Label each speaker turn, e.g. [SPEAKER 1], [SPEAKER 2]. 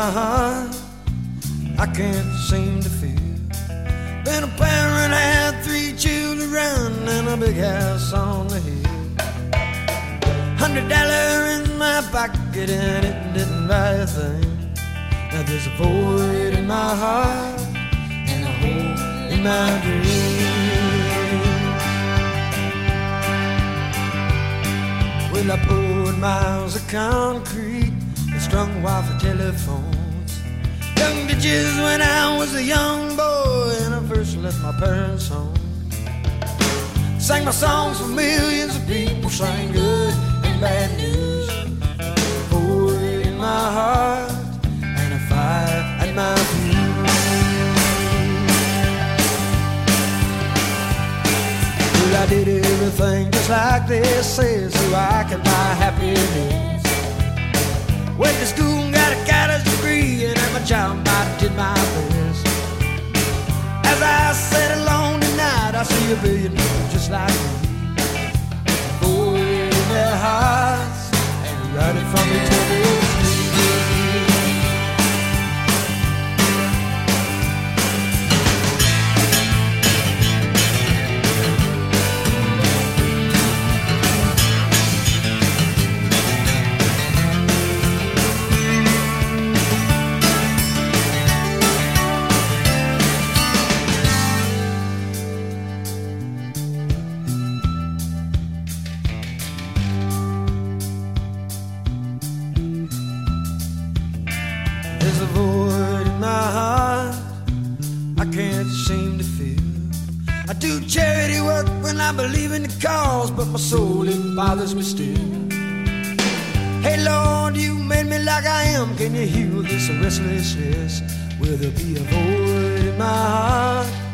[SPEAKER 1] heart I can't seem to feel. Been a parent, had 3 children and a big house on the hill. $100 in my pocket and it didn't buy a thing. Now there's a void in my heart and a hole in my dream. Well, I poured miles of concrete and strung wire for telephones. Dug ditches when I was a young boy and I first left my parents' home. Sang my songs for millions of people, sang good and bad news. A void in my heart and a fire at my fuse. Well, I did everything just like they say so I could buy happiness. Went to school and got a college degree and at my job I did my best. As I sat alone tonight I see a billion people just like me. Void in their hearts and running from eternity. There's a void in my heart I can't seem to feel. I do charity work when I believe in the cause, but my soul, it bothers me still. Hey Lord, you made me like I am. Can you heal this restlessness? Will there be a void in my heart